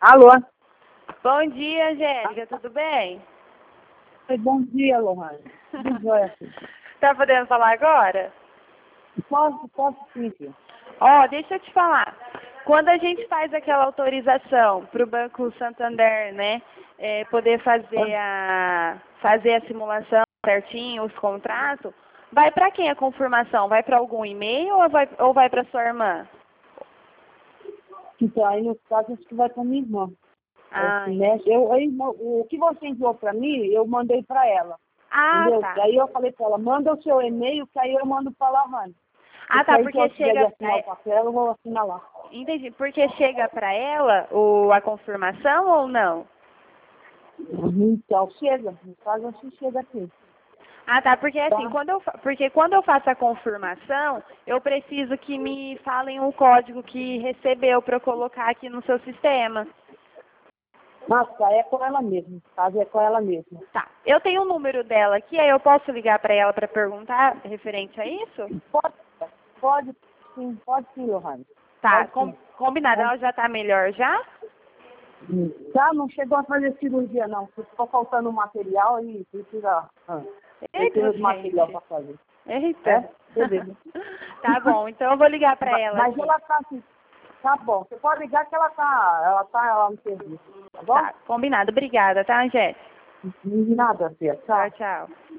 Alô? Bom dia, Angélica, tudo bem? Bom dia, Lohane. Tudo jóia, filho? Tá podendo falar agora? Posso sim, filho. Ó, deixa eu te falar. Quando a gente faz aquela autorização para o Banco Santander, né, poder fazer a simulação certinho, os contratos, vai para quem a confirmação? Vai para algum e-mail ou vai para sua irmã? Então, aí no caso, acho que vai para minha irmã. Ah, O que você enviou para mim, eu mandei para ela. Entendeu? tá. Daí eu falei para ela, manda o seu e-mail, que aí eu mando para a Lohane. Tá, aí, porque se eu tiver de chega... assinar o papel, eu vou assinar lá. Entendi. Porque chega para ela a confirmação ou não? Então, chega. No caso, acho que chega aqui. Tá, porque assim, Tá? quando eu faço a confirmação, eu preciso que me falem o código que recebeu para eu colocar aqui no seu sistema. Nossa, é com ela mesma. No caso, é com ela mesma. Tá, eu tenho o número dela aqui, aí eu posso ligar para ela para perguntar referente a isso? Pode sim, Lohane. Tá, Pode sim. combinado, ela já tá melhor já? Tá, não chegou a fazer cirurgia não. Ficou faltando material e precisa Eita, de material gente. para fazer. Eita. Beleza. Tá bom, então eu vou ligar para ela Mas aqui. ela tá assim, tá bom. Você pode ligar que ela tá no serviço, tá bom? Tá, combinado. Obrigada, tá, Angélica? Nada, filha. Tchau. Tchau, tchau.